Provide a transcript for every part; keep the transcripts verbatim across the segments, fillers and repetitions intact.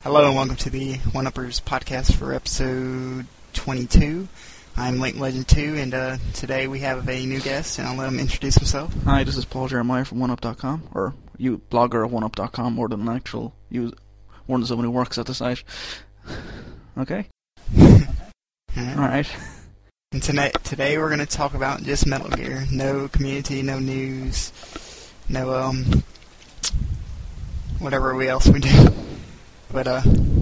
Hello and welcome to the One Uppers podcast for episode twenty-two. I'm Link Legend two, and uh, today we have a new guest, and I'll let him introduce himself. Hi, this is Paul Jeremiah from one up dot com, or you blogger at one up dot com more than an actual use, more than someone who works at the site. Okay? Alright. And tonight, today we're going to talk about just Metal Gear. No community, no news, no, um, whatever we else we do. But, uh,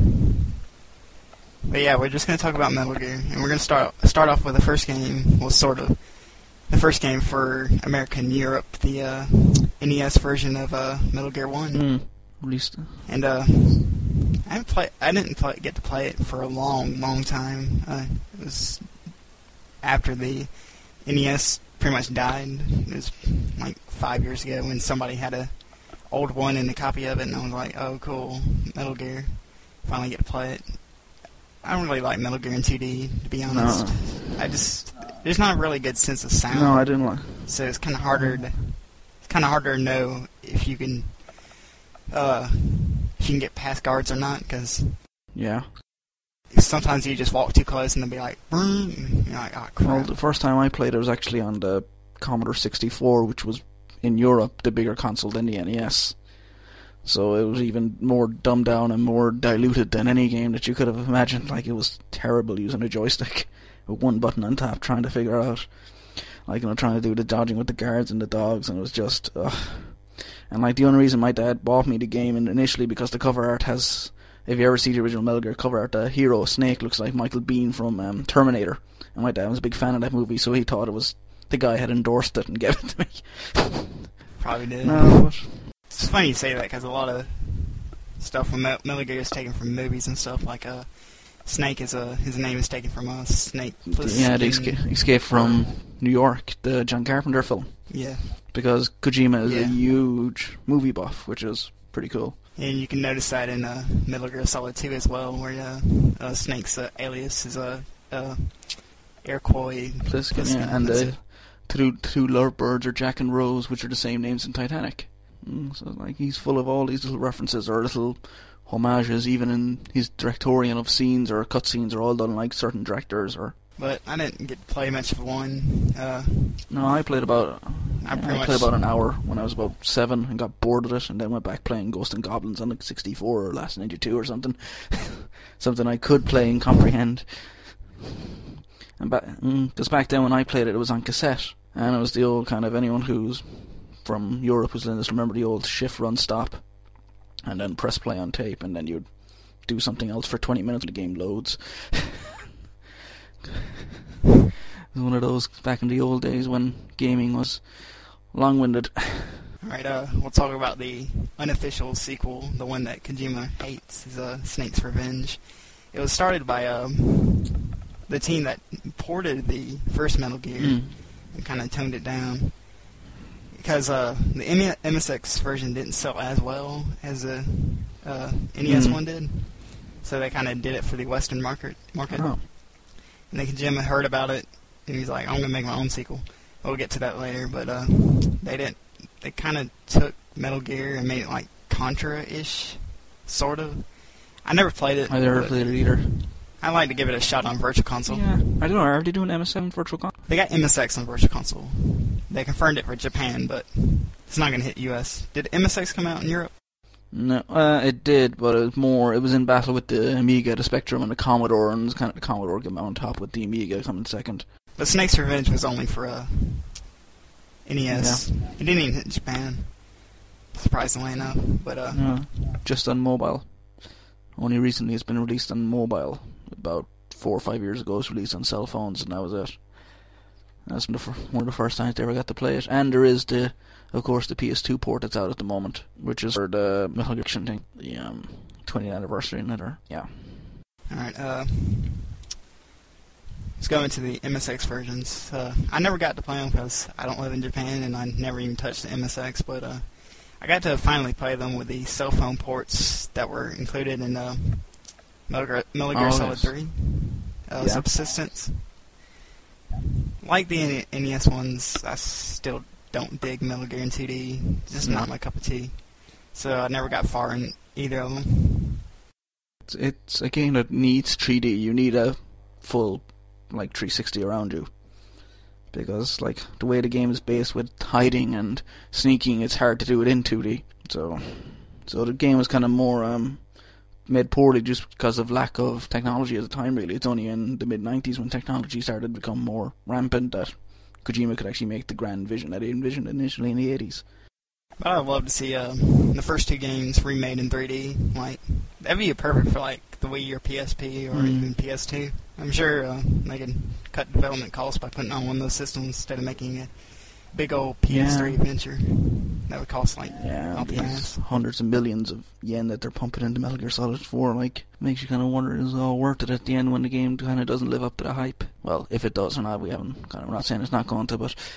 but yeah, we're just going to talk about Metal Gear. And we're going to start start off with the first game, well, sort of, the first game for America and Europe, the, uh, N E S version of, uh, Metal Gear one. Mm, released. And, uh, I haven't play, I didn't play, get to play it for a long, long time. Uh, it was after the N E S pretty much died. It was like five years ago when somebody had a old one and a copy of it, and I was like, oh, cool, Metal Gear. Finally get to play it. I don't really like Metal Gear in two D, to be honest. No. I just, there's not a really good sense of sound. No, I didn't like. So it's kind of harder to, it's kind of harder to know if you can, uh, if you can get past guards or not, because yeah, sometimes you just walk too close and they'll be like, and you're like, oh crap. Well, the first time I played it was actually on the Commodore sixty-four, which was in Europe the bigger console than the N E S. So it was even more dumbed down and more diluted than any game that you could have imagined. Like, it was terrible using a joystick with one button on top, trying to figure out, like, you know, trying to do the dodging with the guards and the dogs, and it was just, ugh. And, like, the only reason my dad bought me the game initially because the cover art has, if you ever see the original Metal Gear cover art, the hero Snake looks like Michael Biehn from um, Terminator. And my dad was a big fan of that movie, so he thought it was, the guy had endorsed it and gave it to me. Probably did. No, but it's funny you say that, because a lot of stuff from Metal Gear is taken from movies and stuff, like, uh, Snake is a, his name is taken from a Snake. Yeah, the escape, escape from New York, the John Carpenter film. Yeah. Because Kojima is yeah. a huge movie buff, which is pretty cool. And you can notice that in uh, Metal Gear Solid two as well, where uh, uh, Snake's uh, alias is a uh, uh, Iroquois. Pliskin, yeah, and the two, two lovebirds are Jack and Rose, which are the same names in Titanic. Mm, so, like, he's full of all these little references or little homages, even in his directorial of scenes or cutscenes are all done like certain directors. Or but I didn't get to play much of one. Uh, no, I played about I, yeah, I played about an hour when I was about seven and got bored of it, and then went back playing Ghosts and Goblins on like sixty-four or Last ninety-two or something, something I could play and comprehend. And back, because back then when I played it, it was on cassette, and it was the old kind of, anyone who's from Europe who's in this remember the old shift run stop, and then press play on tape, and then you'd do something else for twenty minutes. The game loads. It was one of those back in the old days when gaming was long-winded. Alright, uh, we'll talk about the unofficial sequel, the one that Kojima hates, is uh, Snake's Revenge. It was started by um, the team that ported the first Metal Gear mm. and kind of toned it down. Because uh, the M S X version didn't sell as well as the uh, N E S mm. one did, so they kind of did it for the Western market. market. Oh. And then Kojima heard about it, and he's like, I'm going to make my own sequel. We'll get to that later, but uh, they didn't. They kind of took Metal Gear and made it like Contra-ish, sort of. I never played it. I never played it either. I like to give it a shot on Virtual Console. Yeah, I don't know. Are they doing M S X on Virtual Console? They got M S X on Virtual Console. They confirmed it for Japan, but it's not going to hit U S. Did M S X come out in Europe? No, uh, it did, but it was more. It was in battle with the Amiga, the Spectrum, and the Commodore, and it was kind of the Commodore came out on top with the Amiga coming second. But Snake's Revenge was only for uh, N E S. Yeah. It didn't even hit Japan, surprisingly enough. But uh, yeah, just on mobile. Only recently it's been released on mobile. About four or five years ago, it was released on cell phones, and that was it. That's one of the first times they ever got to play it. And there is the, of course, the P S two port that's out at the moment, which is for the Metal Gear thing, the um, twentieth anniversary in it, or yeah. All right. Uh, let's go into the M S X versions. Uh, I never got to play them because I don't live in Japan, and I never even touched the M S X. But uh, I got to finally play them with the cell phone ports that were included in uh, Metal Gear, Metal Gear oh, Solid yes. three. Uh, yeah. Subsistence. Like the N E S ones, I still don't dig Metal Gear in two D. It's just no. not my cup of tea. So I never got far in either of them. It's, it's a game that needs three D. You need a full, like, three sixty around you. Because, like, the way the game is based with hiding and sneaking, it's hard to do it in two D. So, so the game was kind of more um, made poorly just because of lack of technology at the time, really. It's only in the mid nineties when technology started to become more rampant that Kojima could actually make the grand vision that he envisioned initially in the eighties. But I'd love to see uh, the first two games remade in three D. Like, that'd be perfect for, like, the Wii or P S P or mm. even P S two. I'm sure uh, they could cut development costs by putting on one of those systems instead of making a big old P S three yeah. adventure. That would cost, like, yeah, out the ass. Hundreds of millions of yen that they're pumping into Metal Gear Solid four, like, makes you kind of wonder, is it all worth it at the end when the game kind of doesn't live up to the hype? Well, if it does or not, we haven't, kind of, we're not saying it's not going to, but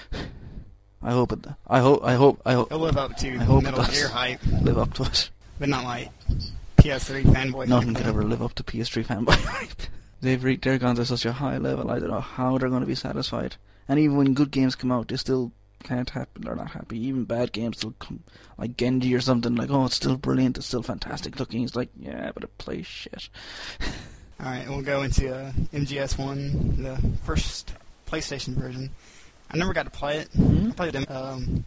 I hope it, I hope, I hope, I hope. It'll live up to I hope Metal Gear hype. Live up to it. But not like P S three fanboy hype. Nothing could ever live up to P S three fanboy hype. They've reached, they're gone to such a high level, I don't know how they're going to be satisfied. And even when good games come out, they still can't happen, they're not happy. Even bad games still come, like Genji or something, like, oh, it's still brilliant, it's still fantastic looking. It's like, yeah, but it plays shit. Alright, we'll go into uh, M G S one, the first PlayStation version. I never got to play it. Mm-hmm. I played the, um,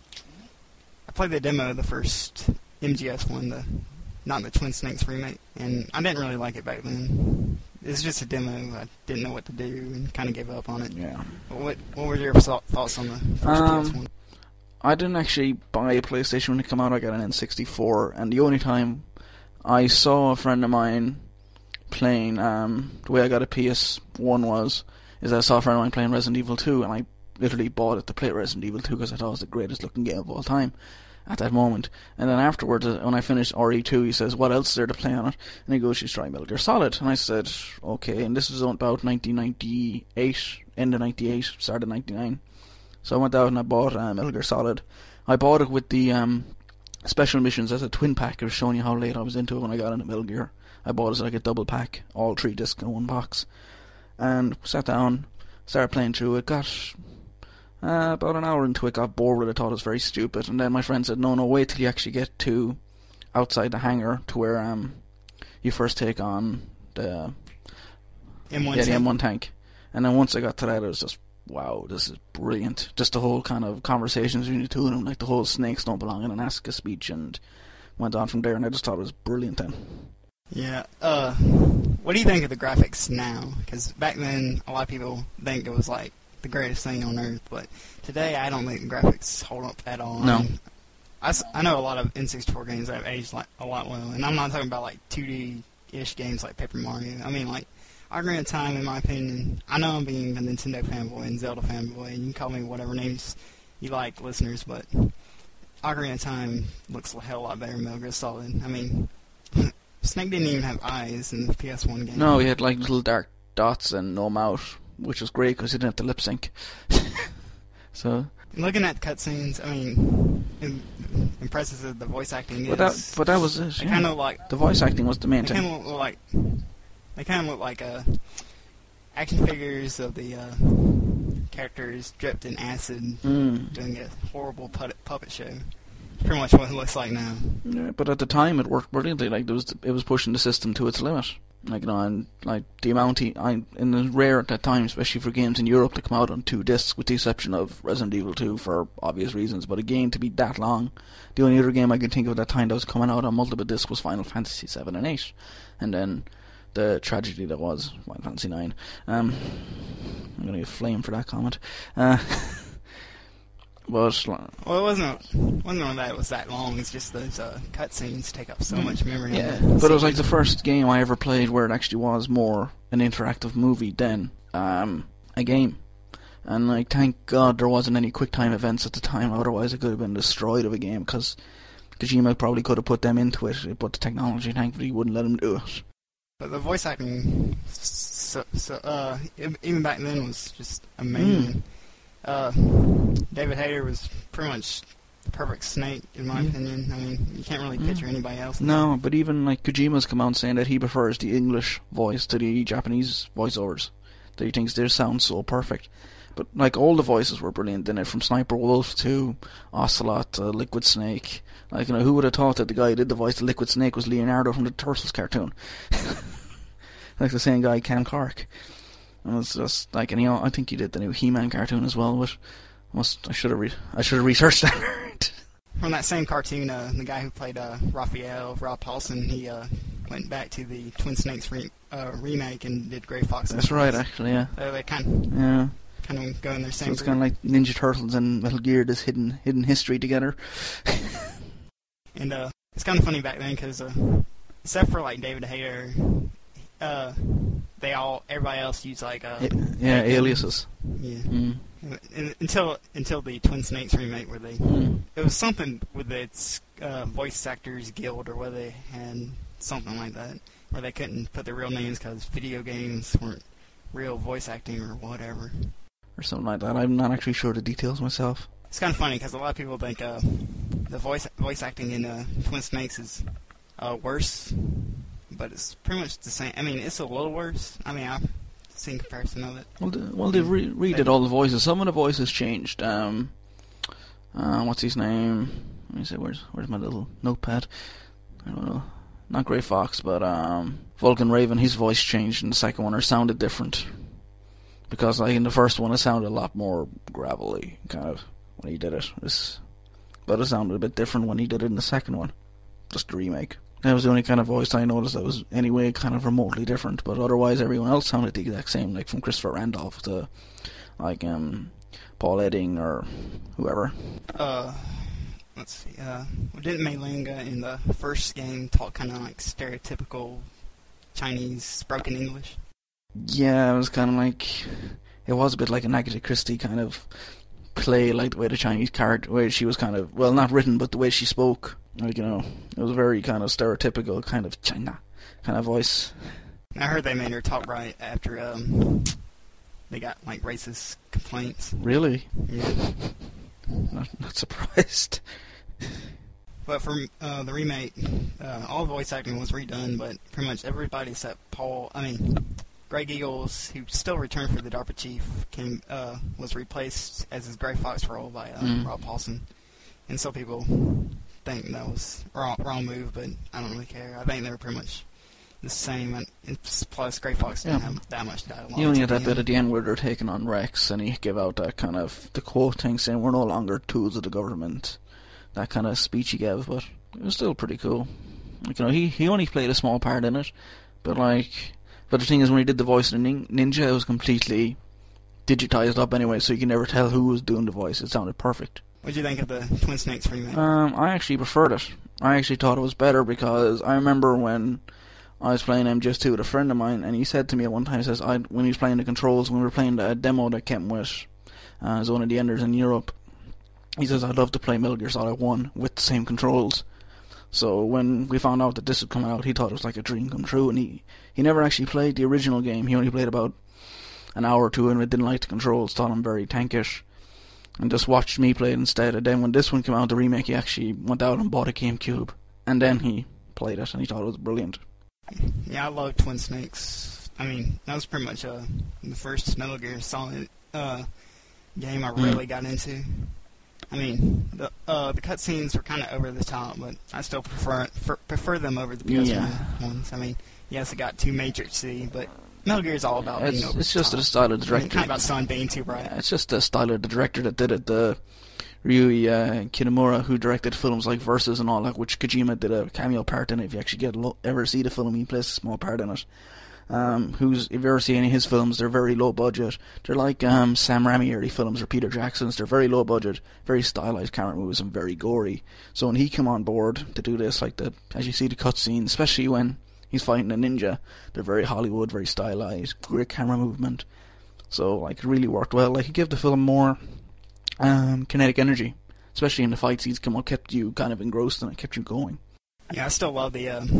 I played the demo of the first M G S one, the not the Twin Snakes remake, and I didn't really like it back then. It was just a demo. I didn't know what to do and kind of gave up on it. Yeah. What What were your thoughts on the first um, P S one? I didn't actually buy a PlayStation when it came out. I got an N sixty-four, and the only time I saw a friend of mine playing, um, the way I got a P S one was, is I saw a friend of mine playing Resident Evil two, and I literally bought it to play Resident Evil two because I thought it was the greatest looking game of all time at that moment. And then afterwards, uh, when I finished R E two, he says, what else is there to play on it? And he goes, she's trying Metal Gear Solid. And I said, okay. And this was about nineteen ninety-eight, end of ninety-eight, start of ninety-nine. So I went out and I bought uh, Metal Gear Solid. I bought it with the um, special missions as a twin pack. It was showing you how late I was into it when I got into Metal Gear. I bought it as like a double pack, all three discs in one box. And sat down, started playing through it, got... Uh, about an hour into it, got bored with it, thought it was very stupid, and then my friend said, no, no, wait till you actually get to outside the hangar to where um you first take on the M one yeah, tank. the M one tank. And then once I got to that, it was just, wow, this is brilliant. Just the whole kind of conversations between the two of them, like the whole snakes don't belong in an Asuka speech, and went on from there, and I just thought it was brilliant then. Yeah, uh, what do you think of the graphics now? Because back then, a lot of people think it was like the greatest thing on earth, but today I don't think the graphics hold up at all. No. I, mean, I, I know a lot of N sixty-four games that have aged like a lot well, and I'm not talking about like two D-ish games like Paper Mario. I mean, like, Ocarina of Time, in my opinion, I know I'm being a Nintendo fanboy and Zelda fanboy, and you can call me whatever names you like, listeners, but Ocarina of Time looks a hell of a lot better than Metal Gear Solid. I mean, Snake didn't even have eyes in the P S one game. No, he had like little dark dots and no mouth, which was great because he didn't have to lip sync. So looking at cutscenes, I mean, it impresses that the voice acting but is. That, but that was it. They Yeah. kind of like the voice acting was the main they thing. kind of look like they kind of look like uh, action figures of the uh, characters dripped in acid, Mm. doing a horrible puppet, puppet show. Pretty much what it looks like now. Yeah, but at the time it worked brilliantly. Like there was, it was pushing the system to its limit. Like you know, and like the amount he, I, in the rare at that time, especially for games in Europe to come out on two discs, with the exception of Resident Evil two for obvious reasons. But a game to be that long, the only other game I can think of at that time that was coming out on multiple discs was Final Fantasy seven and eight, and then the tragedy that was Final Fantasy nine. Um, I'm gonna get flamed for that comment. Uh, But, well, it wasn't wasn't on that it was that long. It's just those uh, cutscenes take up so mm, much memory. Yeah, of the but it was like the first game I ever played where it actually was more an interactive movie than um, a game. And like, thank God there wasn't any QuickTime events at the time. Otherwise, it could have been destroyed of a game because Kojima probably could have put them into it, but the technology, thankfully, wouldn't let him do it. But the voice acting, so, so, uh, even back then, was just amazing. Mm. Uh, David Hayter was pretty much the perfect Snake, in my mm. opinion. I mean, you can't really picture mm. anybody else. No, but even like Kojima's come out saying that he prefers the English voice to the Japanese voiceovers. That he thinks their sound so perfect. But like all the voices were brilliant in it, from Sniper Wolf to Ocelot to Liquid Snake. Like, you know, who would have thought that the guy who did the voice of Liquid Snake was Leonardo from the Turtles cartoon? like the same guy, Ken Clark. And it's just like, and you know, I think he did the new He-Man cartoon as well. But must I should have re- I should have researched that. From that same cartoon, uh, the guy who played uh, Raphael, Rob Paulson, he uh, went back to the Twin Snakes re- uh, remake and did Gray Fox. That's right, actually, yeah. So they kind of, yeah. kind of go in their same. So it's kind of like Ninja Turtles and Metal Gear, this hidden hidden history together. And uh, it's kind of funny back then because, uh, except for like David Hayter, uh, they all everybody else used like uh, it, yeah aliases. Yeah. Mm. And until until the Twin Snakes remake, where they mm. it was something with its uh, voice actors guild, or where they had something like that, where they couldn't put their real names because video games weren't real voice acting or whatever, or something like that. I'm not actually sure the details myself. It's kind of funny because a lot of people think uh, the voice voice acting in uh, Twin Snakes is uh, worse, but it's pretty much the same. I mean, it's a little worse. I mean, I've seen comparison of it. Well, the, well they've re- redid all the voices. Some of the voices changed. Um, uh, what's his name? Let me see. Where's where's my little notepad? I don't know. Not Grey Fox, but um, Vulcan Raven. His voice changed in the second one, or sounded different. Because like in the first one, it sounded a lot more gravelly, kind of, when he did it. It's, but it sounded a bit different when he did it in the second one. Just the remake. That was the only kind of voice I noticed that was anyway kind of remotely different, but otherwise everyone else sounded the exact same, like from Christopher Randolph to like um, Paul Edding or whoever. Uh, let's see. Uh, well, didn't Mei Linga in the first game talk kind of like stereotypical Chinese broken English? Yeah, it was kind of like, it was a bit like an Agatha Christie kind of play, like the way the Chinese character, where she was kind of, well, not written, but the way she spoke. Like, you know, it was a very kind of stereotypical kind of China kind of voice. I heard they made her talk right after um, they got, like, racist complaints. Really? Yeah. Not, not surprised. But for uh, the remake, uh, all the voice acting was redone, but pretty much everybody except Paul, I mean, Greg Eagles, who still returned for the DARPA chief, came uh, was replaced as his Gray Fox role by uh, mm. Rob Paulson. And some people think that was wrong, wrong move, but I don't really care. I think they were pretty much the same. And plus, Gray Fox didn't yeah. have that much dialogue. You only had that bit at the end where they're taking on Rex, and he gave out that kind of the quote thing saying, "We're no longer tools of the government." That kind of speech he gave, but it was still pretty cool. Like, you know, he he only played a small part in it, but like, but the thing is, when he did the voice of nin- Ninja, it was completely digitized up anyway, so you can never tell who was doing the voice. It sounded perfect. What did you think of the Twin Snakes remake? Um, I actually preferred it. I actually thought it was better because I remember when I was playing M G S two with a friend of mine, and he said to me at one time, he says, I, when he was playing the controls, when we were playing the demo that came with uh, Zone of the Enders in Europe, he says, I'd love to play Metal Gear Solid one with the same controls. So when we found out that this had come out, he thought it was like a dream come true, and he, he never actually played the original game. He only played about an hour or two, and didn't like the controls, thought him very tankish, and just watched me play it instead. And then when this one came out, the remake, he actually went out and bought a GameCube, and then he played it, and he thought it was brilliant. Yeah, I love Twin Snakes. I mean, that was pretty much uh, the first Metal Gear Solid uh, game I really mm. got into. I mean, the uh, the cutscenes were kind of over the top, but I still prefer for, prefer them over the P S one yeah. ones. I mean, yes, it got too Matrix-y, but Metal Gear is all about it's, being over It's the just top. the style of the director. I mean, kind of about Sun being too bright. Yeah, it's just the style of the director that did it. The Ryuhei uh, Kinemura, who directed films like Versus and all that, which Kojima did a cameo part in it. If you actually get lo- ever see the film, he plays a small part in it. Um, who's if you ever see any of his films, they're very low budget. They're like um, Sam Raimi early films or Peter Jackson's. They're very low budget, very stylized camera moves, and very gory. So when he came on board to do this, like the as you see the cutscenes, especially when he's fighting a ninja, they're very Hollywood, very stylized, great camera movement. So like it really worked well. Like it gave the film more um, kinetic energy, especially in the fight scenes. Come on, kept you kind of engrossed and it kept you going. Yeah, I still love the uh,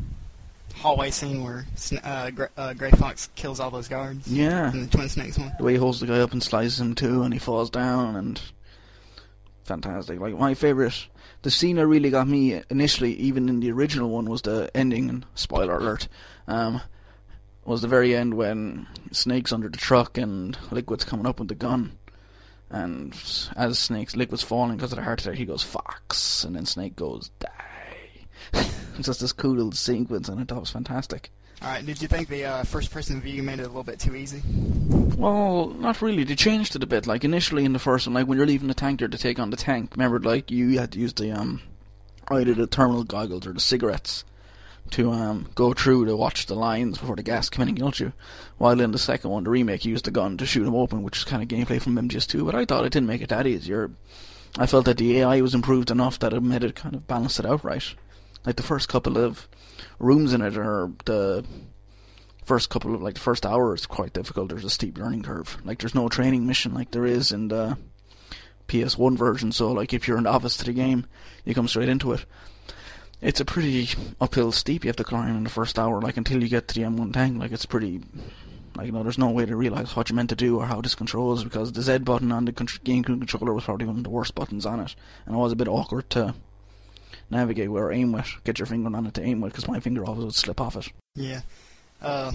hallway scene where uh, Gray, uh, Gray Fox kills all those guards. Yeah. In the Twin Snakes one. The way he holds the guy up and slices him too, and he falls down, and fantastic. Like my favourite, the scene that really got me initially, even in the original one, was the ending. And spoiler alert, um, was the very end when Snake's under the truck and Liquid's coming up with the gun, and as Snake's Liquid's falling because of the heart attack, he goes Fox, and then Snake goes die. It's just this cool little sequence, and I thought it was fantastic. Alright, did you think the uh, first-person view made it a little bit too easy? Well, not really. They changed it a bit. Like, initially in the first one, like, when you're leaving the tanker to take on the tank, remember, like, you had to use the, um, either the thermal goggles or the cigarettes to, um, go through to watch the lines before the gas came in and killed you. While in the second one, the remake, you used the gun to shoot them open, which is kind of gameplay from M G S two, but I thought it didn't make it that easier. I felt that the A I was improved enough that it made it kind of balanced it out right. Like, the first couple of rooms in it, or the first couple of, like, the first hour is quite difficult. There's a steep learning curve. Like, there's no training mission like there is in the P S one version, so, like, if you're a novice to the game, you come straight into it. It's a pretty uphill steep you have to climb in the first hour, like, until you get to the M one tank. Like, it's pretty, like, you know, there's no way to realise what you're meant to do or how this controls, because the Z button on the con- GameCube controller was probably one of the worst buttons on it, and it was a bit awkward to navigate with or aim with, get your finger on it to aim with, because my finger always would slip off it. Yeah. Uh,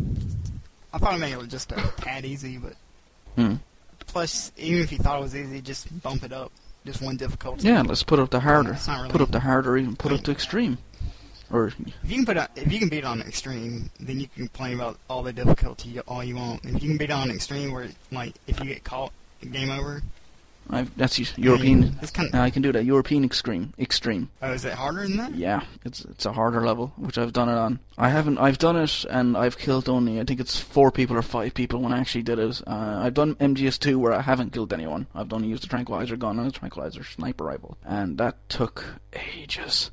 I thought it made it just a tad easy, but... Hmm. Plus, even if you thought it was easy, just bump it up. Just one difficulty. Yeah, let's put up the harder. It's not really, put up the harder, even put I mean, up to extreme. Or if you can put on, if you can beat it on extreme, then you can complain about all the difficulty all you want. If you can beat it on extreme, where like if you get caught, game over. I've, that's European. I mean, it's kind of, I can do that. European extreme. Extreme. Oh, is it harder than that? Yeah, it's it's a harder level, which I've done it on. I haven't. I've done it, and I've killed only, I think it's four people or five people when I actually did it. Uh, I've done M G S two where I haven't killed anyone. I've only used a tranquilizer gun and a tranquilizer sniper rifle, and that took ages.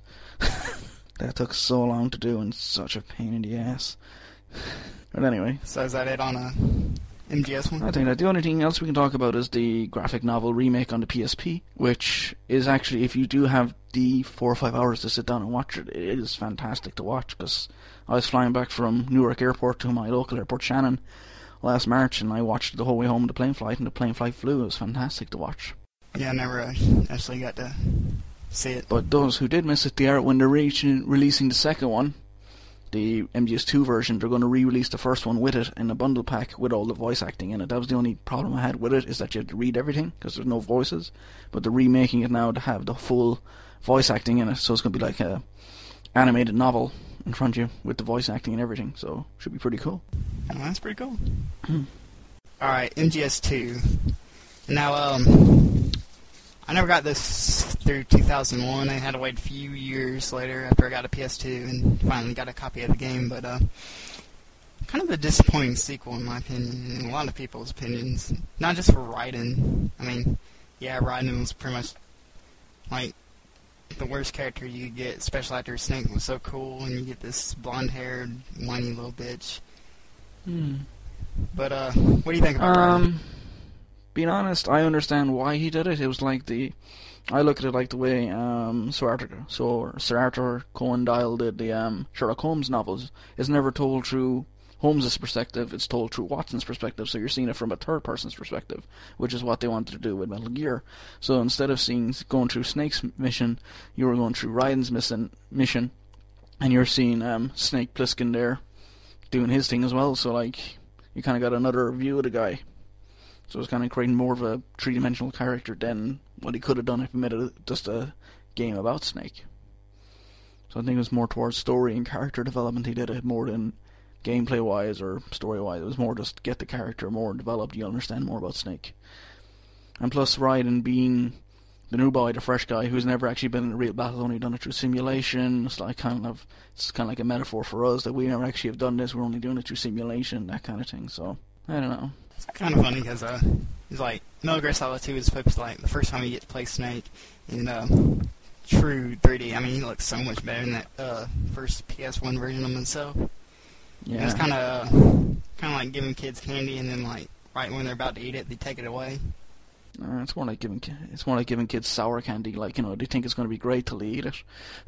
That took so long to do, and such a pain in the ass. But anyway. So is that it on a M G S one? I think that the only thing else we can talk about is the graphic novel remake on the P S P, which is actually, if you do have the four or five hours to sit down and watch it, it is fantastic to watch, because I was flying back from Newark Airport to my local airport, Shannon, last March, and I watched it the whole way home on the plane flight, and the plane flight flew. It was fantastic to watch. Yeah, I never uh, actually got to see it. But those who did miss it, they are, when they're re- releasing the second one, the M G S two version, they're going to re-release the first one with it in a bundle pack with all the voice acting in it. That was the only problem I had with it, is that you had to read everything because there's no voices. But they're remaking it now to have the full voice acting in it, so it's going to be like a animated novel in front of you with the voice acting and everything. So should be pretty cool. Oh, that's pretty cool. All right, M G S two. Now, um, I never got this through two thousand one. I had to wait a few years later after I got a P S two and finally got a copy of the game. But uh, kind of a disappointing sequel, in my opinion, and a lot of people's opinions. Not just for Raiden. I mean, yeah, Raiden was pretty much like the worst character you could get, especially after Snake was so cool, and you get this blonde-haired, whiny little bitch. Hmm. But uh, what do you think about um, Raiden? Being honest, I understand why he did it. It was like the, I look at it like the way um, Sir Arthur, so Sir Arthur Conan Doyle did the um, Sherlock Holmes novels. It's never told through Holmes' perspective, it's told through Watson's perspective, so you're seeing it from a third person's perspective, which is what they wanted to do with Metal Gear. So instead of seeing going through Snake's mission, you were going through Raiden's mission, mission and you're seeing um, Snake Plissken there doing his thing as well, so like, you kind of got another view of the guy. So it's kind of creating more of a three-dimensional character than what he could have done if he made it just a game about Snake. So I think it was more towards story and character development he did it, more than gameplay-wise or story-wise. It was more just get the character more developed, you understand more about Snake. And plus Raiden being the new boy, the fresh guy who's never actually been in a real battle, only done it through simulation. It's like kind of, it's kind of like a metaphor for us that we never actually have done this. We're only doing it through simulation, that kind of thing. So I don't know. It's kind of funny because uh, it's like Metal Gear Solid two is supposed to like the first time you get to play Snake in uh, true three D. I mean, he looks so much better than that uh, first P S one version of himself. Yeah. It's kind of kind of like giving kids candy, and then like right when they're about to eat it, they take it away. Uh, it's more like giving ki- it's more like giving kids sour candy. Like, you know, they think it's going to be great till they eat it.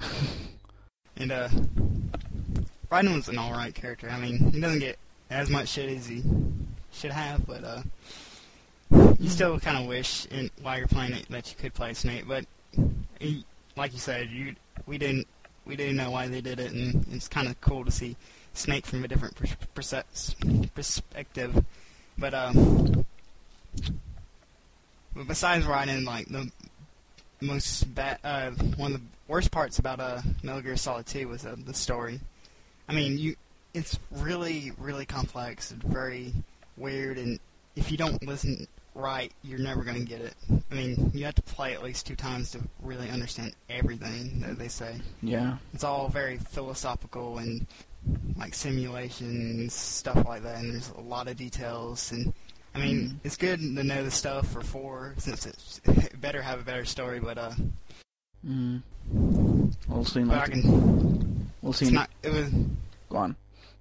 And uh, Raiden was an alright character. I mean, he doesn't get as much shit as he should have, but uh, you still kind of wish in, while you're playing it that you could play Snake. But he, like you said, you we didn't we didn't know why they did it, and it's kind of cool to see Snake from a different pers- pers- perspective. But um, but besides Raiden, like the most bad, uh, one of the worst parts about uh, Metal Gear Solid two was uh, the story. I mean, you it's really, really complex and very weird, and if you don't listen right, you're never going to get it. I mean, you have to play at least two times to really understand everything that they say. Yeah. It's all very philosophical and like simulations, stuff like that, and there's a lot of details. And I mean, mm. it's good to know the stuff for four, since it's, it better have a better story. But uh, mm. we'll see. But I can. We'll see. Not, it was. Go on.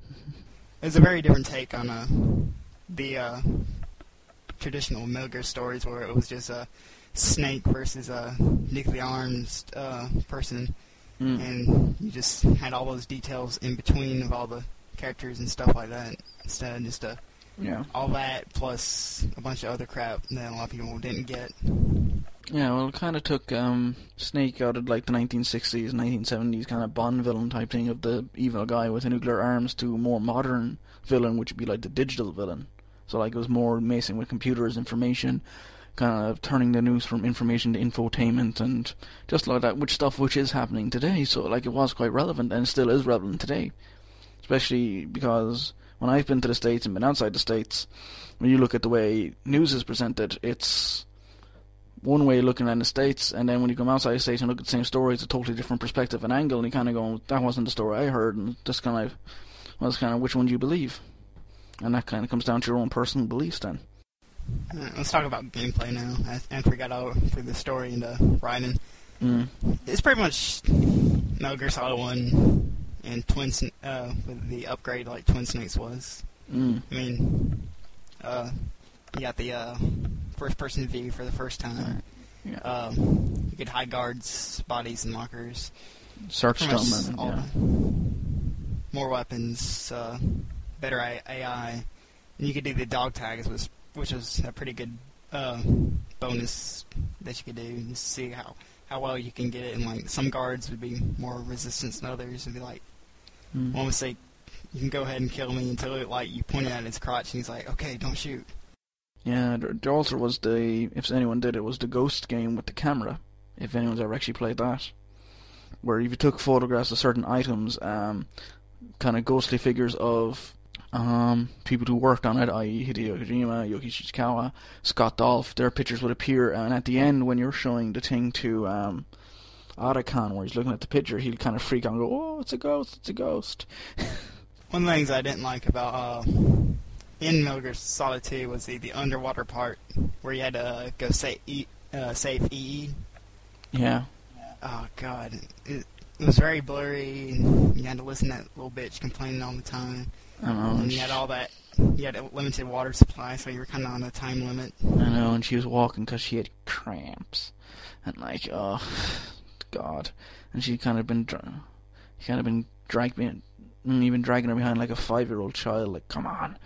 It was a very different take on uh, the uh, traditional Metal Gear stories, where it was just a Snake versus a nuclear arms uh, person, mm. and you just had all those details in between of all the characters and stuff like that, instead of just a yeah. all that plus a bunch of other crap that a lot of people didn't get. Yeah, well, it kind of took um, Snake out of like the nineteen sixties, nineteen seventies kind of Bond villain type thing of the evil guy with the nuclear arms to a more modern villain, which would be like the digital villain. So like it was more messing with computers, information, kind of turning the news from information to infotainment and just like that, which stuff which is happening today. So like it was quite relevant and still is relevant today, especially because when I've been to the States and been outside the States, when you look at the way news is presented, it's one way looking at the States, and then when you come outside the States and look at the same story, it's a totally different perspective and angle, and you kind of go, that wasn't the story I heard, and just kind of, well, it's kind of which one do you believe? And that kind of comes down to your own personal beliefs then. Uh, let's talk about gameplay now, after we got out through the story into Raiden. Mm. It's pretty much Metal Gear Solid one and Twin Sn- uh, with the upgrade like Twin Snakes was. Mm. I mean, uh, you got the uh, first-person view for the first time. Yeah. Uh, you could hide guards, bodies, and lockers. Search them. Yeah. More weapons, uh, better A I. And you could do the dog tags, which, which was a pretty good uh, bonus that you could do, just to see how, how well you can get it. And like some guards would be more resistant than others. It'd be like, mm. one would say, you can go ahead and kill me until it, like you pointed at his crotch, and he's like, okay, don't shoot. Yeah, there also was the, if anyone did it, was the Ghost game with the camera, if anyone's ever actually played that, where if you took photographs of certain items, um, kind of ghostly figures of um, people who worked on it, that is. Hideo Kojima, Yoki Shichikawa, Scott Dolph, their pictures would appear, and at the end, when you're showing the thing to um, Otacon, where he's looking at the picture, he'll kind of freak out and go, oh, it's a ghost, it's a ghost. One of the things I didn't like about... Uh in Metal Gear Solid two was the, the underwater part where you had to uh, go sa- e- uh, save E E. Yeah. Oh, God. It, it was very blurry. You had to listen to that little bitch complaining all the time. I know. And you had all that. You had a limited water supply, so you were kind of on a time limit. I know, and she was walking because she had cramps. And, like, oh, God. And she kind of been... Dra- she kind of been dragged me... even dragging her behind like a five-year-old child, like, come on.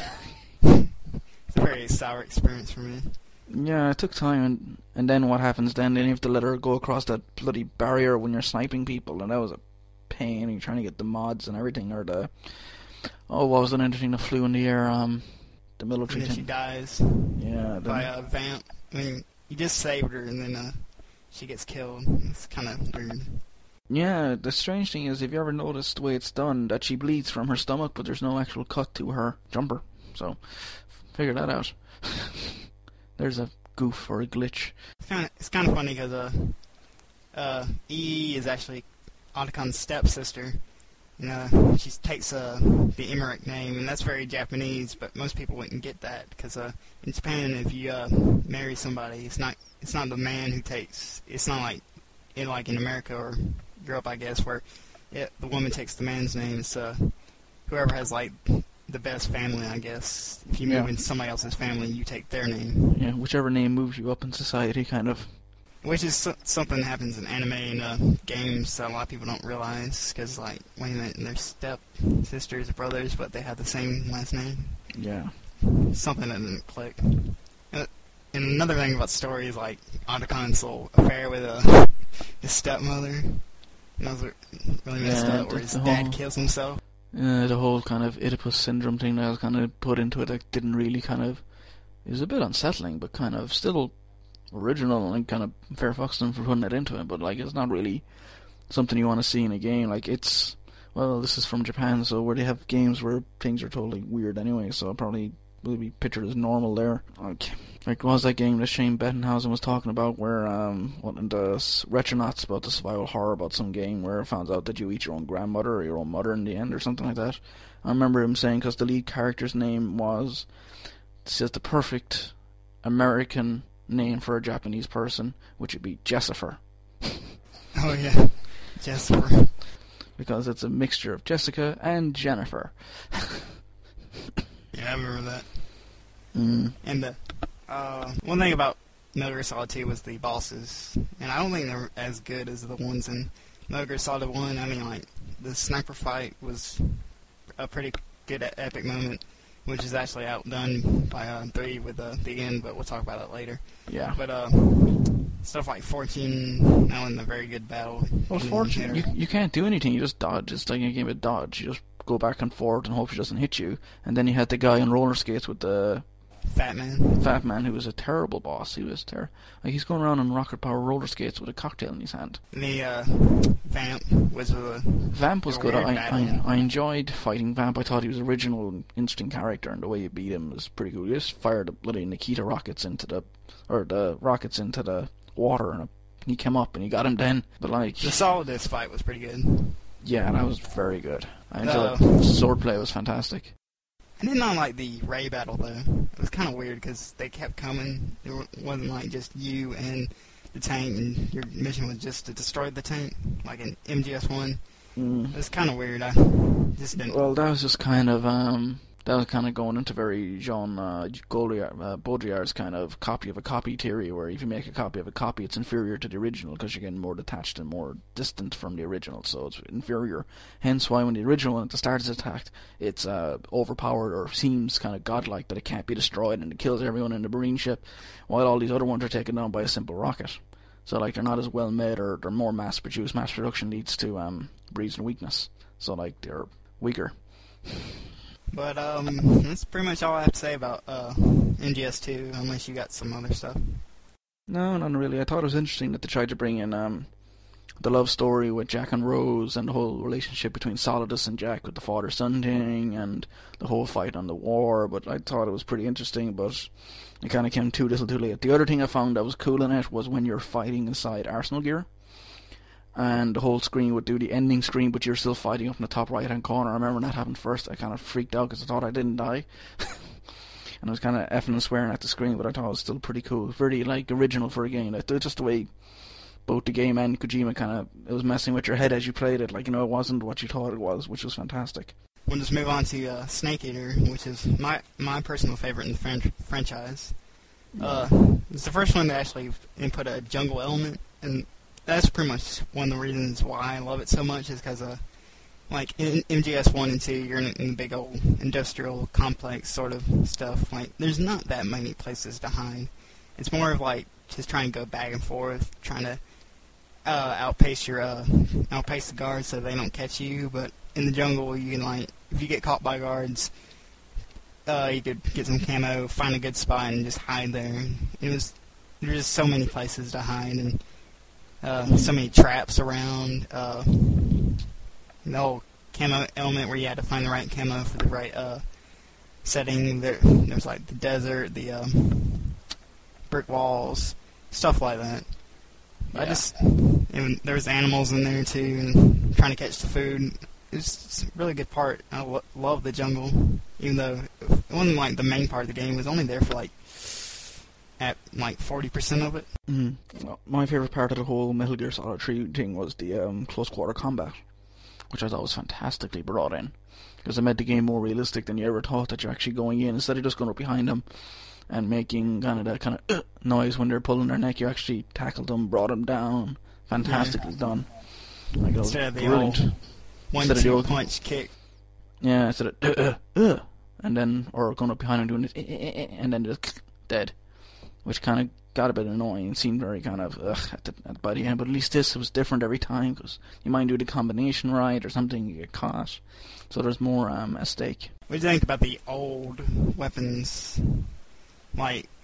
It's a very sour experience for me. Yeah, it took time, and and then what happens then? Then you have to let her go across that bloody barrier when you're sniping people, and that was a pain. You're trying to get the mods and everything, or the... Oh, what was that anything that flew in the air? Um, the military And then thing. she dies. Yeah. By a uh, vamp. I mean, you just saved her, and then uh, she gets killed. It's kind of weird. Yeah, the strange thing is, if you ever noticed the way it's done, that she bleeds from her stomach, but there's no actual cut to her jumper. So, figure that out. There's a goof or a glitch. It's kind of it's kind of funny because uh, uh, E is actually Otacon's stepsister. You know, she takes uh, the Emmerich name, and that's very Japanese, but most people wouldn't get that because uh, in Japan, if you uh, marry somebody, it's not it's not the man who takes. It's not like in like in America or Europe, I guess, where it, the woman takes the man's name. It's uh, whoever has like the best family, I guess. If you move yeah. into somebody else's family, you take their name. Yeah, whichever name moves you up in society, kind of. Which is so- something that happens in anime and uh, games that a lot of people don't realize, because, like, wait a minute, they're step sisters or brothers, but they have the same last name. Yeah. Something that didn't click. Uh, and another thing about the story is, like, Otacon's little affair with uh, his stepmother. And that was really messed yeah, up, where his whole, dad kills himself. Uh, the whole kind of Oedipus syndrome thing that was kind of put into it, that didn't really kind of... It was a bit unsettling, but kind of still original, and kind of fair fucks them for putting it into it, but like it's not really something you want to see in a game. Like it's, well, this is from Japan, so where they have games where things are totally weird anyway, so probably will be pictured as normal there. Like, like what was that game that Shane Bettenhausen was talking about, where um, what in the Retronauts, about the survival horror about some game where it finds out that you eat your own grandmother or your own mother in the end or something like that. I remember him saying, because the lead character's name was, this is the perfect American name for a Japanese person, which would be Jessifer. Oh yeah, Jessifer. Because it's a mixture of Jessica and Jennifer. Yeah, I remember that. Mm. And the uh, one thing about Metal Gear Solid two was the bosses, and I don't think they're as good as the ones in Metal Gear Solid one. I mean, like, the sniper fight was a pretty good epic moment, which is actually outdone by uh, three with uh, the end, but we'll talk about that later. Yeah. But uh, stuff like fourteen, now in a very good battle. Well, fourteen, you, you can't do anything, you just dodge. It's like a game of dodge. You just go back and forth and hope she doesn't hit you. And then you had the guy on roller skates with the Fat Man. Fat Man, who was a terrible boss. He was ter- like he's going around on rocket power roller skates with a cocktail in his hand. And the uh, Vamp was a Vamp was good. I, I I enjoyed fighting Vamp. I thought he was an original and interesting character, and the way you beat him was pretty cool. You just fired the bloody Nikita rockets into the or the rockets into the water, and he came up and he got him then. But like the Solidus fight was pretty good. Yeah, that was very good. I enjoyed uh, it. Swordplay was fantastic. I did not like the Ray battle, though. It was kind of weird, because they kept coming. It wasn't like just you and the tank, and your mission was just to destroy the tank, like in M G S one. Mm. It was kind of weird. I just didn't... Well, that was just kind of... um. That was kind of going into very Jean uh, Baudrillard, uh, Baudrillard's kind of copy of a copy theory, where if you make a copy of a copy, it's inferior to the original because you're getting more detached and more distant from the original, so it's inferior. Hence why when the original one at the start is attacked, it's uh, overpowered or seems kind of godlike that it can't be destroyed and it kills everyone in the Marine ship, while all these other ones are taken down by a simple rocket. So like they're not as well made, or they're more mass produced. Mass production leads to um, breeds in weakness, so like they're weaker. But, um, that's pretty much all I have to say about, uh, M G S two, unless you got some other stuff. No, not really. I thought it was interesting that they tried to bring in, um, the love story with Jack and Rose, and the whole relationship between Solidus and Jack with the father-son thing, and the whole fight on the war, but I thought it was pretty interesting, but it kind of came too little too late. The other thing I found that was cool in it was when you're fighting inside Arsenal gear, and the whole screen would do the ending screen, but you're still fighting up in the top right-hand corner. I remember when that happened first, I kind of freaked out because I thought I didn't die. And I was kind of effing and swearing at the screen, but I thought it was still pretty cool. Very, like, original for a game. Like, just the way both the game and Kojima kind of, it was messing with your head as you played it. Like, you know, it wasn't what you thought it was, which was fantastic. We'll just move on to uh, Snake Eater, which is my my personal favorite in the fran- franchise. Uh, it's the first one to actually input a jungle element, and that's pretty much one of the reasons why I love it so much, is because, uh, like, in M G S one and two, you're in, in the big old industrial complex sort of stuff. Like, there's not that many places to hide. It's more of, like, just trying to go back and forth, trying to uh, outpace your, uh, outpace the guards so they don't catch you. But in the jungle, you can, like, if you get caught by guards, uh, you could get some camo, find a good spot, and just hide there. It was, there's just so many places to hide, and Uh, so many traps around, uh, the whole camo element where you had to find the right camo for the right, uh, setting. There, there's like the desert, the, um, brick walls, stuff like that. Yeah. I just, and there was animals in there too, and trying to catch the food. It was a really good part. I lo- love the jungle, even though it wasn't like the main part of the game. It was only there for like, at like forty percent of it. Mm-hmm. Well, my favourite part of the whole Metal Gear Solid three thing was the um, close quarter combat, which I thought was fantastically brought in, because it made the game more realistic than you ever thought, that you're actually going in, instead of just going up behind them and making kind of that kind of uh, noise when they're pulling their neck. You actually tackled them, brought them down. Fantastically yeah. done. Like, instead of the brilliant. old one-two punch kick. Yeah, instead of uh, uh, uh, and then, or going up behind them doing this, uh, uh, uh, and then just dead. Which kind of got a bit annoying and seemed very kind of ugh at the, at, by the end. But at least this was different every time, because you might do the combination right or something, you get caught. So there's more um, at stake. What do you think about the old weapons? Like,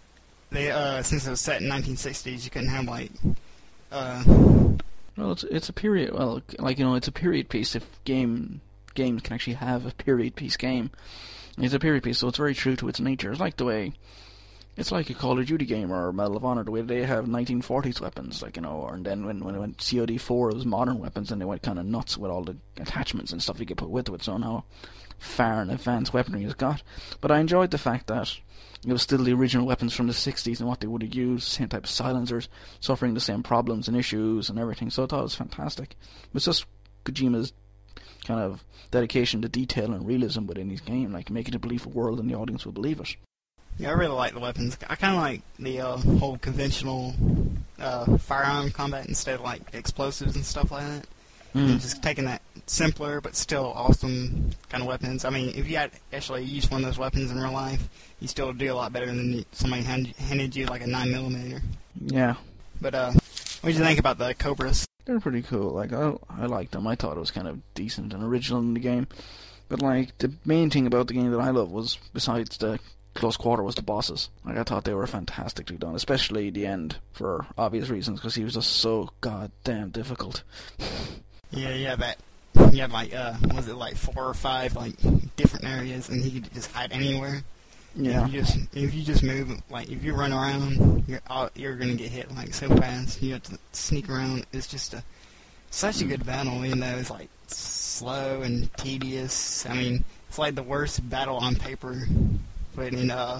they uh, since it was set in nineteen sixties, you couldn't have like. Uh, well, it's it's a period. Well, like you know, it's a period piece. If game games can actually have a period piece game, it's a period piece, so it's very true to its nature. It's like the way, it's like a Call of Duty game or Medal of Honor, the way they have nineteen forties weapons, like you know, or and then when when it went C O D four, it was modern weapons, and they went kind of nuts with all the attachments and stuff you could put with it. So now, far in advanced weaponry it's got. But I enjoyed the fact that it was still the original weapons from the sixties and what they would have used, same type of silencers, suffering the same problems and issues and everything. So I thought it was fantastic. It was just Kojima's kind of dedication to detail and realism within his game, like making it believe a world and the audience will believe it. Yeah, I really like the weapons. I kind of like the uh, whole conventional uh, firearm combat instead of like explosives and stuff like that. Mm. And just taking that simpler but still awesome kind of weapons. I mean, if you had actually used one of those weapons in real life, you still do a lot better than somebody hand, handed you like a nine millimeter. Yeah. But uh, what did you think about the Cobras? They're pretty cool. Like I, I liked them. I thought it was kind of decent and original in the game. But like the main thing about the game that I love was, besides the close quarter, was the bosses. Like I thought they were fantastically done, especially the end for obvious reasons, because he was just so goddamn difficult. Yeah, yeah, that. You had like, uh, was it like four or five like different areas, and he could just hide anywhere. Yeah. If you just if you just move, like if you run around, you're all, you're gonna get hit like so fast. You have to sneak around. It's just a such a good battle, even though it's like slow and tedious. I mean, it's like the worst battle on paper, but in uh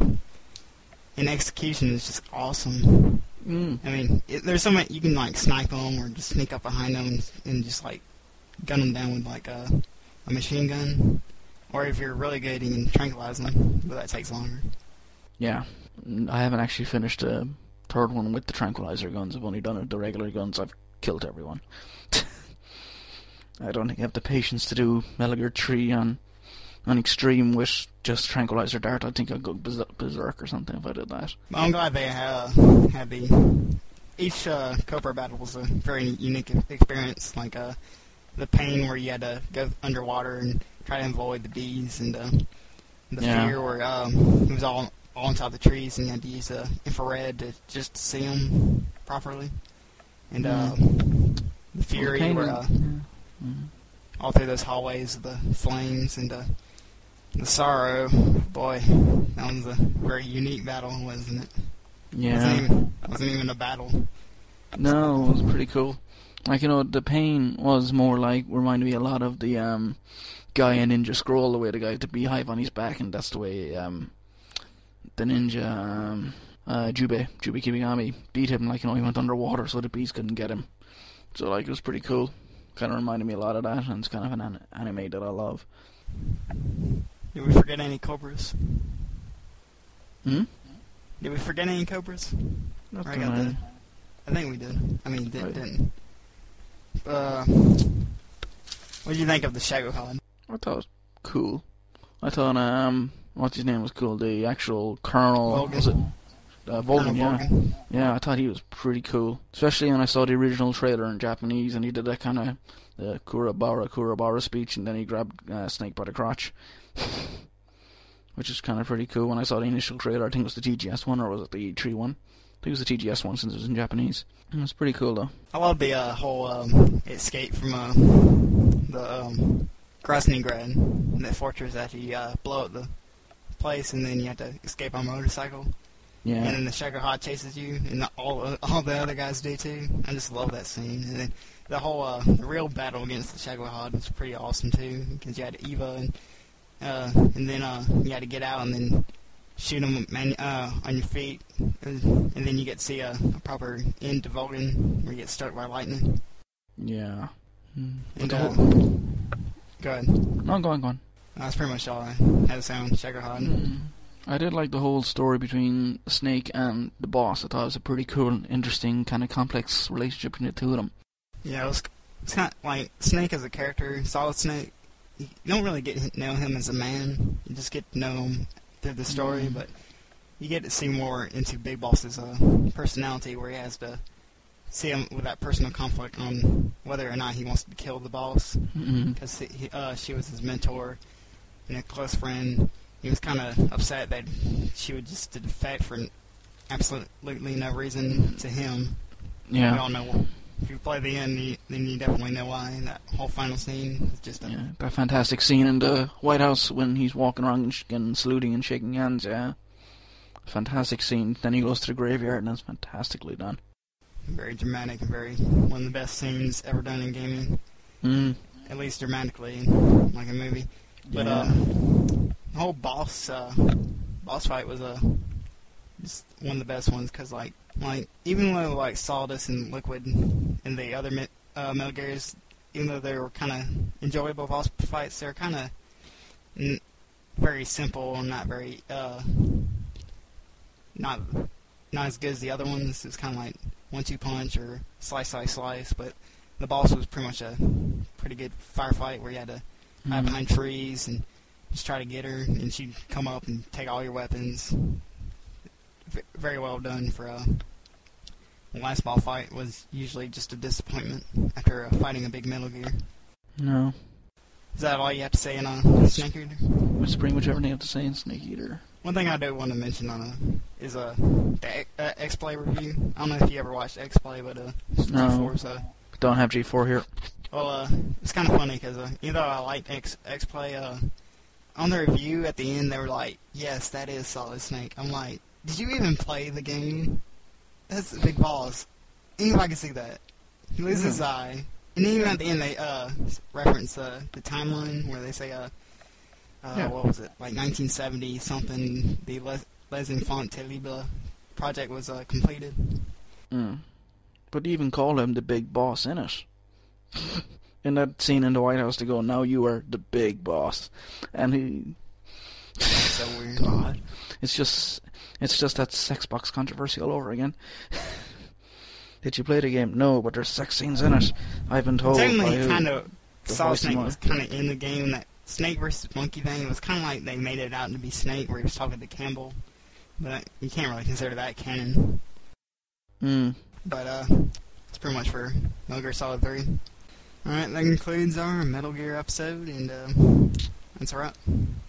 in execution, it's just awesome. Mm. I mean, it, there's so many you can like snipe them or just sneak up behind them and, and just like gun them down with like a, a machine gun, or if you're really good, you can tranquilize them, but that takes longer. Yeah, I haven't actually finished the third one with the tranquilizer guns. I've only done it with the regular guns. I've killed everyone. I don't think I have the patience to do Metal Gear three on on extreme with just tranquilizer dart. I think I'd go berserk or something if I did that. Well, I'm glad they uh, had the each uh, Cobra battle was a very unique experience. Like uh, the pain where you had to go underwater and try to avoid the bees, and uh, the Yeah. fear where um, it was all all inside the trees, and you had to use the infrared to just see them properly, and uh, the fury Well, the where uh, mm-hmm. all through those hallways of the flames, and uh, the sorrow. Boy, that was a very unique battle, wasn't it? Yeah. Wasn't even, wasn't even a battle. No, it was pretty cool. Like, you know, the pain was more like, reminded me a lot of the um, guy in Ninja Scroll, the way the guy had the beehive on his back, and that's the way um, the ninja, um, uh, Jubei, Jubei Kibigami, beat him. Like, you know, he went underwater so the bees couldn't get him. So, like, it was pretty cool. Kind of reminded me a lot of that, and it's kind of an an- anime that I love. Did we forget any Cobras? Hmm? Did we forget any Cobras? Not Or I that got I- the- I think we did. I mean, did, Right. didn't. Uh, what did you think of the Shagohod? I thought it was cool. I thought, um, what's his name was cool. The actual Colonel, Volgin. was it? Uh, Volgin, Colonel yeah. Volgin. Yeah, I thought he was pretty cool. Especially when I saw the original trailer in Japanese, and he did that kind of the Kurabara, Kurabara speech, and then he grabbed uh, Snake by the crotch. Which is kind of pretty cool. When I saw the initial trailer, I think it was the T G S one, or was it the E three one? I think it was the T G S one, since it was in Japanese. It was pretty cool, though. I love the uh, whole um, escape from uh, the um, Krasnygrad, and that fortress after you uh, blow up the place, and then you have to escape on a motorcycle. Yeah. And then the Shagohod chases you, and the, all all the other guys do too. I just love that scene. And then the whole uh, the real battle against the Shagohod was pretty awesome too, because you had Eva, and uh, and then uh, you had to get out and then shoot them manu- uh, on your feet, and, and then you get to see a, a proper end to Vulcan where you get struck by lightning. Yeah. Mm. And, The uh, whole- go ahead. No, go on, go on. That's pretty much all I had to say on Shagohod. Mm. I did like the whole story between Snake and the boss. I thought it was a pretty cool, interesting, kind of complex relationship between the two of them. Yeah, it was, it's kind of like Snake as a character, Solid Snake. You don't really get to know him as a man. You just get to know him through the story, Mm. but you get to see more into Big Boss's uh, personality, where he has to see him with that personal conflict on whether or not he wants to kill the boss, Mm-hmm. because uh, she was his mentor and a close friend. He was kind of upset that she would just defect for absolutely no reason to him. Yeah. We all know. If you play the end, you, then you definitely know why. That whole final scene is just a... Yeah, that fantastic scene in the White House when he's walking around and, sh- and saluting and shaking hands, yeah. Fantastic scene. Then he goes to the graveyard, and it's fantastically done. Very dramatic and very... one of the best scenes ever done in gaming. Mm. At least dramatically, like a movie. But, Yeah. uh... the whole boss, uh... boss fight was, uh... just one of the best ones, because, like... Like, even though, like, Solidus and Liquid and the other uh, Metal Gears, even though they were kind of enjoyable boss fights, they're kind of n- very simple and not very, uh, not not as good as the other ones. It's kind of like one-two punch or slice, slice, slice, but the boss was pretty much a pretty good firefight where you had to Mm-hmm. hide behind trees and just try to get her, and she'd come up and take all your weapons. V- very well done for a... The last ball fight was usually just a disappointment after uh, fighting a big Metal Gear. No. Is that all you have to say in a Snake Eater? It's pretty much everything I have to say in Snake Eater. One thing I do want to mention on a is uh, the uh, X-Play review. I don't know if you ever watched X-Play, but uh, it's No. G four, so... Don't have G four here. Well, uh, it's kind of funny because uh, even though I like X X-Play, uh, on the review at the end they were like, "Yes, that is Solid Snake." I'm like, did you even play the game? That's the big boss. Anybody can see that. He loses his eye. And even at the end, they uh, reference uh, the timeline where they say, uh, uh, Yeah. what was it, like nineteen seventy something, the Les, Les Enfants Terribles project was uh, completed. Mm. But they even call him the big boss in it. In that scene in the White House, they go, "Now you are the big boss," and he. So weird. God, it's just, it's just that sex box controversy all over again. Did you play the game? No, but there's sex scenes in it. I've been told. Technically, by who? kind of, The Solid voice Snake line. was kind of in the game. That Snake versus Monkey thing, it was kind of like they made it out to be Snake, where he was talking to Campbell. But you can't really consider that canon. Mm. But uh, that's pretty much for Metal Gear Solid three. Alright, that concludes our Metal Gear episode, and uh, that's a wrap.